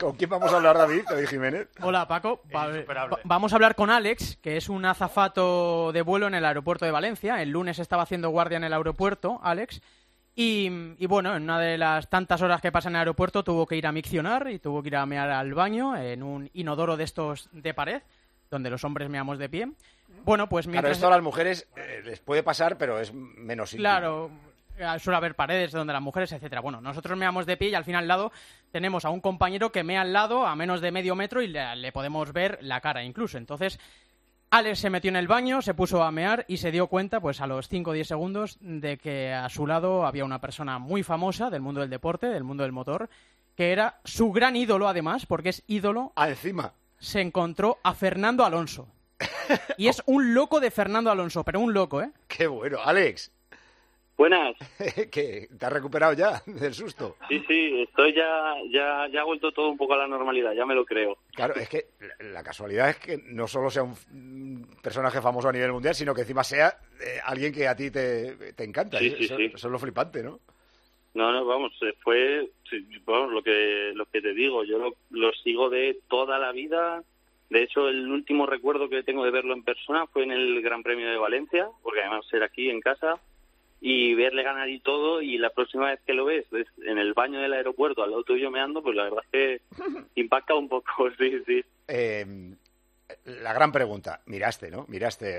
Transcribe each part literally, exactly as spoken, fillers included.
¿Con quién vamos a hablar, David? David Jiménez. Hola, Paco. Va, va, vamos a hablar con Alex, que es un azafato de vuelo en el aeropuerto de Valencia. El lunes estaba haciendo guardia en el aeropuerto, Alex. Y, y bueno, en una de las tantas horas que pasa en el aeropuerto tuvo que ir a miccionar y tuvo que ir a mear al baño en un inodoro de estos de pared, donde los hombres meamos de pie. Bueno, pues mientras... Claro, esto a las mujeres eh, les puede pasar, pero es menos íntimo. Claro, suele haber paredes donde las mujeres, etcétera. Bueno, nosotros meamos de pie y al fin al lado tenemos a un compañero que mea al lado a menos de medio metro y le, le podemos ver la cara incluso. Entonces... Alex se metió en el baño, se puso a mear y se dio cuenta, pues a los cinco o diez segundos, de que a su lado había una persona muy famosa del mundo del deporte, del mundo del motor, que era su gran ídolo, además, porque es ídolo. Ah, encima. Se encontró a Fernando Alonso. Y es un loco de Fernando Alonso, pero un loco, ¿eh? Qué bueno. Alex. Buenas. ¿Qué? ¿Te has recuperado ya del susto? Sí, sí, estoy ya, ya, ya ha vuelto todo un poco a la normalidad, ya me lo creo. Claro, es que la, la casualidad es que no solo sea un, un personaje famoso a nivel mundial, sino que encima sea eh, alguien que a ti te, te encanta. Sí, sí, eso, sí. Eso es lo flipante, ¿no? No, no, vamos, fue, sí, vamos, lo que, lo que te digo, yo lo, lo sigo de toda la vida. De hecho, el último recuerdo que tengo de verlo en persona fue en el Gran Premio de Valencia, porque además era aquí en casa. Y verle ganar y todo, y la próxima vez que lo ves en el baño del aeropuerto al lado tuyo meando, pues la verdad es que impacta un poco, sí, sí. Eh, la gran pregunta, miraste, ¿no? Miraste.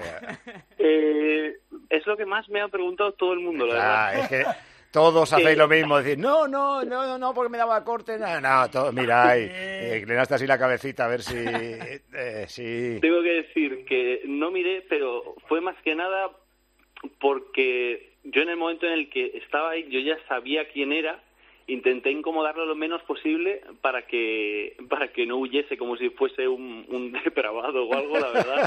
Eh, es lo que más me ha preguntado todo el mundo, la ah, verdad. Es que todos hacéis lo mismo, decir, no, no, no, no, porque me daba corte, no, no, todo, miráis, eh, inclinaste así la cabecita a ver si... Eh, si... Tengo que decir que no miré, pero fue más que nada porque... Yo en el momento en el que estaba ahí, yo ya sabía quién era, intenté incomodarlo lo menos posible para que para que no huyese como si fuese un, un depravado o algo, la verdad.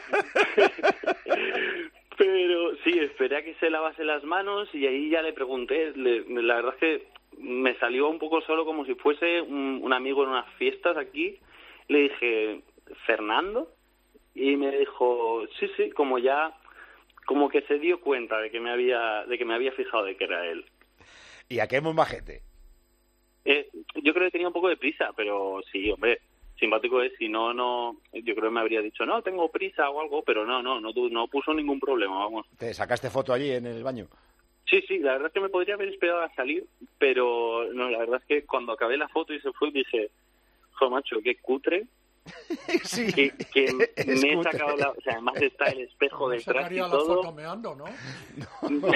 Pero sí, esperé a que se lavase las manos y ahí ya le pregunté. Le, la verdad es que me salió un poco solo como si fuese un, un amigo en unas fiestas aquí. Le dije, ¿Fernando? Y me dijo, sí, sí, como ya... como que se dio cuenta de que me había de que me había fijado de que era él. ¿Y a qué es muy majete? Eh, yo creo que tenía un poco de prisa, pero sí, hombre, simpático es. Si no, no, yo creo que me habría dicho, no, tengo prisa o algo, pero no, no, no, no puso ningún problema, vamos. ¿Te sacaste foto allí en el baño? Sí, sí, la verdad es que me podría haber esperado a salir, pero no, la verdad es que cuando acabé la foto y se fue, dije, jo, macho, qué cutre. Sí, que, que me he sacado la, o sea, además está el espejo no detrás y la todo foto meando, ¿no? no.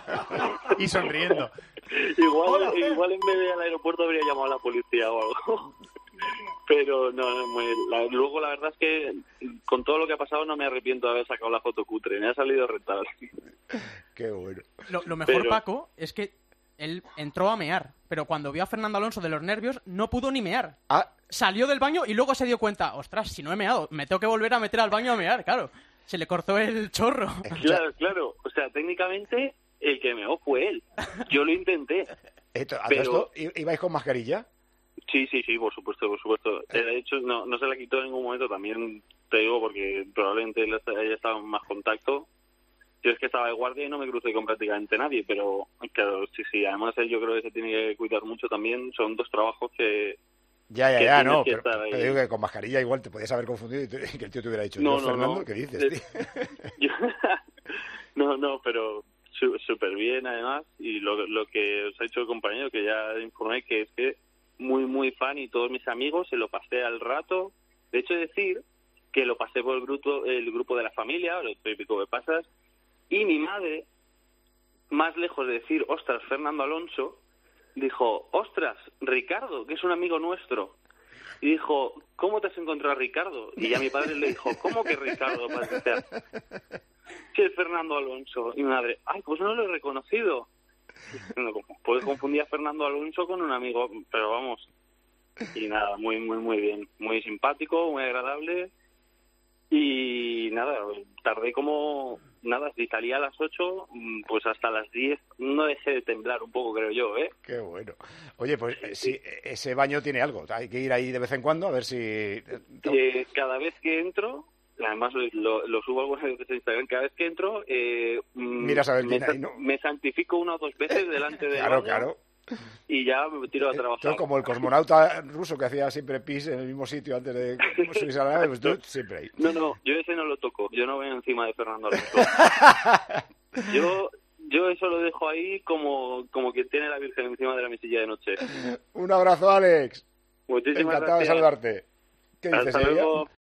Y sonriendo. igual, igual en vez de al aeropuerto habría llamado a la policía o algo. Pero no, no muy, la, luego la verdad es que con todo lo que ha pasado no me arrepiento de haber sacado la foto cutre, me ha salido rentable. Qué bueno. Lo, lo mejor, Pero... Paco, es que él entró a mear, pero cuando vio a Fernando Alonso de los nervios no pudo ni mear. Ah. Salió del baño y luego se dio cuenta, ostras, si no he meado, me tengo que volver a meter al baño a mear, claro. Se le cortó el chorro. Claro, claro. O sea, técnicamente el que meó fue él. Yo lo intenté. Esto, ¿a pero... todo esto ibais con mascarilla? Sí, sí, sí, por supuesto, por supuesto. De hecho, no, no se la quitó en ningún momento, también te digo, porque probablemente él haya estado en más contacto. Yo es que estaba de guardia y no me crucé con prácticamente nadie, pero claro, sí, sí, además él yo creo que se tiene que cuidar mucho también. Son dos trabajos que... Ya, ya, que ya, no, pero, pero te digo que con mascarilla igual te podías haber confundido y, te, y que el tío te hubiera dicho, no, ¿yo, no, Fernando? no. ¿Qué dices, de... tío? Yo... no, no, pero súper bien además, y lo, lo que os ha dicho el compañero, que ya informé, que es que muy, muy fan, y todos mis amigos se lo pasé al rato. De hecho, decir que lo pasé por el grupo, el grupo de la familia, lo típico que pasas, y mi madre, más lejos de decir, ostras, Fernando Alonso, dijo, ostras, Ricardo, que es un amigo nuestro. Y dijo, ¿cómo te has encontrado a Ricardo? Y ya mi padre le dijo, ¿cómo que Ricardo? Parece ser que es Fernando Alonso. Y mi madre, ay, pues no lo he reconocido. No, puedes confundir a Fernando Alonso con un amigo, pero vamos. Y nada, muy, muy, muy bien. Muy simpático, muy agradable. Y nada, tardé como... Nada, si salía a las ocho, pues hasta las diez no dejé de temblar un poco, creo yo, ¿eh? Qué bueno. Oye, pues eh, sí, ese baño tiene algo. Hay que ir ahí de vez en cuando a ver si... Eh, cada vez que entro, además lo, lo subo algunas veces a Instagram, cada vez que entro... Eh, Miras a ver quién me, hay, ¿no? me santifico una o dos veces delante de... Claro, claro. y ya me tiro a trabajar. Tú, como el cosmonauta ruso que hacía siempre pis en el mismo sitio antes de subirse a la nave, pues tú siempre ahí. No, no, yo ese no lo toco, yo no voy encima de Fernando Alonso. yo, yo eso lo dejo ahí como, como que tiene la Virgen encima de la mesilla de noche. Un abrazo, Alex. Muchísimas Encantado gracias. de saludarte. ¿Qué dices, Hasta luego.